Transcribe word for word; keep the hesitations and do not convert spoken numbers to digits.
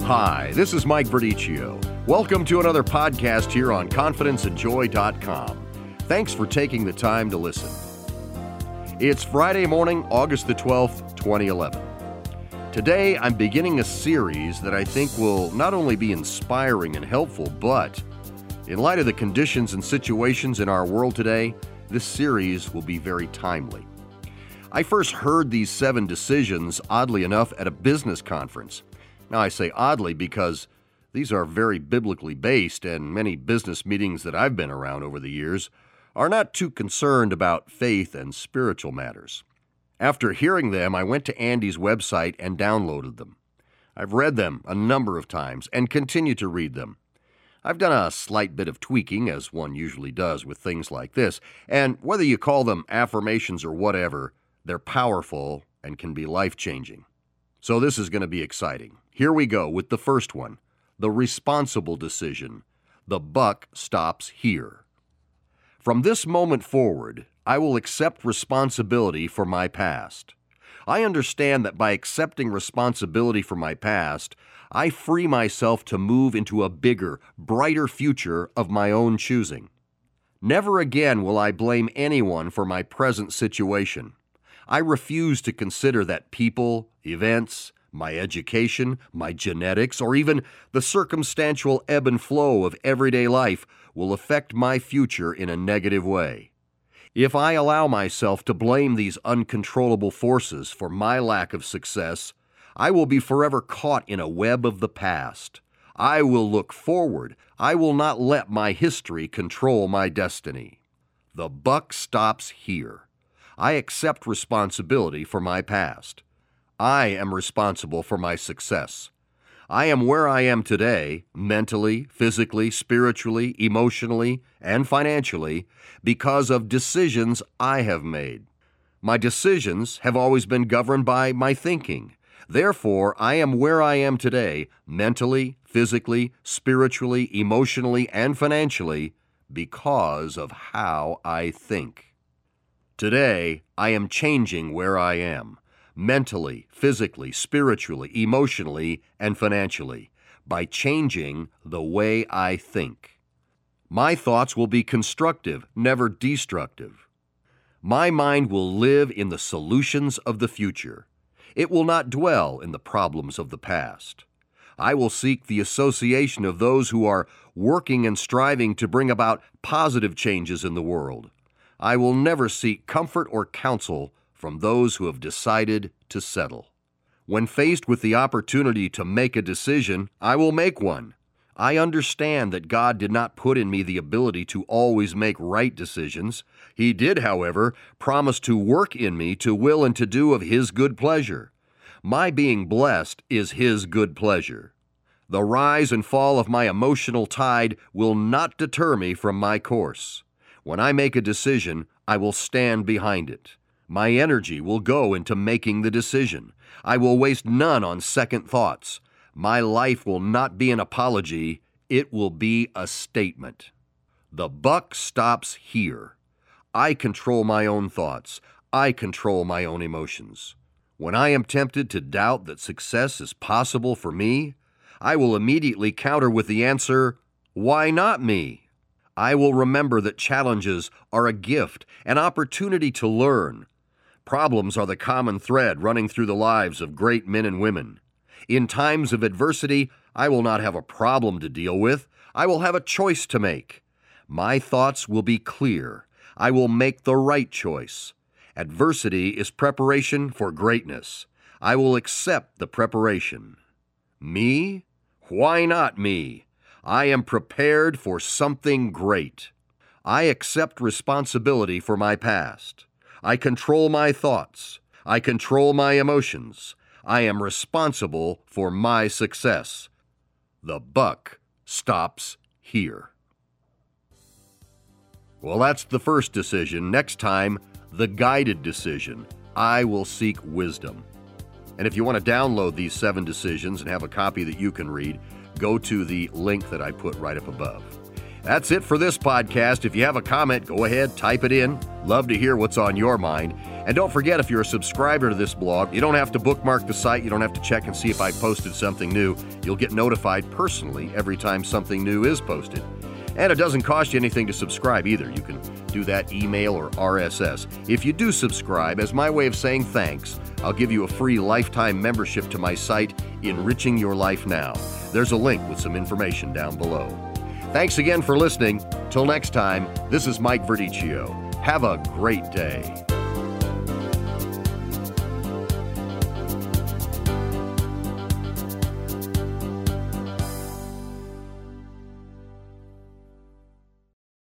Hi, this is Mike Verdicchio. Welcome to another podcast here on confidence and joy dot com. Thanks for taking the time to listen. It's Friday morning, August the twelfth, twenty eleven. Today, I'm beginning a series that I think will not only be inspiring and helpful, but in light of the conditions and situations in our world today, this series will be very timely. I first heard these seven decisions, oddly enough, at a business conference. Now, I say oddly because these are very biblically based, and many business meetings that I've been around over the years are not too concerned about faith and spiritual matters. After hearing them, I went to Andy's website and downloaded them. I've read them a number of times and continue to read them. I've done a slight bit of tweaking, as one usually does with things like this, and whether you call them affirmations or whatever, they're powerful and can be life-changing. So this is going to be exciting. Here we go with the first one, the responsible decision. The buck stops here. From this moment forward, I will accept responsibility for my past. I understand that by accepting responsibility for my past, I free myself to move into a bigger, brighter future of my own choosing. Never again will I blame anyone for my present situation. I refuse to consider that people, events, my education, my genetics, or even the circumstantial ebb and flow of everyday life will affect my future in a negative way. If I allow myself to blame these uncontrollable forces for my lack of success, I will be forever caught in a web of the past. I will look forward. I will not let my history control my destiny. The buck stops here. I accept responsibility for my past. I am responsible for my success. I am where I am today, mentally, physically, spiritually, emotionally, and financially, because of decisions I have made. My decisions have always been governed by my thinking. Therefore, I am where I am today, mentally, physically, spiritually, emotionally, and financially, because of how I think. Today, I am changing where I am, mentally, physically, spiritually, emotionally, and financially, by changing the way I think. My thoughts will be constructive, never destructive. My mind will live in the solutions of the future. It will not dwell in the problems of the past. I will seek the association of those who are working and striving to bring about positive changes in the world. I will never seek comfort or counsel from those who have decided to settle. When faced with the opportunity to make a decision, I will make one. I understand that God did not put in me the ability to always make right decisions. He did, however, promise to work in me to will and to do of His good pleasure. My being blessed is His good pleasure. The rise and fall of my emotional tide will not deter me from my course. When I make a decision, I will stand behind it. My energy will go into making the decision. I will waste none on second thoughts. My life will not be an apology. It will be a statement. The buck stops here. I control my own thoughts. I control my own emotions. When I am tempted to doubt that success is possible for me, I will immediately counter with the answer, "Why not me?" I will remember that challenges are a gift, an opportunity to learn. Problems are the common thread running through the lives of great men and women. In times of adversity, I will not have a problem to deal with. I will have a choice to make. My thoughts will be clear. I will make the right choice. Adversity is preparation for greatness. I will accept the preparation. Me? Why not me? I am prepared for something great. I accept responsibility for my past. I control my thoughts. I control my emotions. I am responsible for my success. The buck stops here. Well, that's the first decision. Next time, the guided decision. I will seek wisdom. And if you want to download these seven decisions and have a copy that you can read, go to the link that I put right up above. That's it for this podcast. If you have a comment, go ahead, type it in. Love to hear what's on your mind. And don't forget, if you're a subscriber to this blog, you don't have to bookmark the site. You don't have to check and see if I posted something new. You'll get notified personally every time something new is posted. And it doesn't cost you anything to subscribe either. You can do that email or R S S. If you do subscribe, as my way of saying thanks, I'll give you a free lifetime membership to my site, Enriching Your Life Now. There's a link with some information down below. Thanks again for listening. Till next time, this is Mike Verdicchio. Have a great day.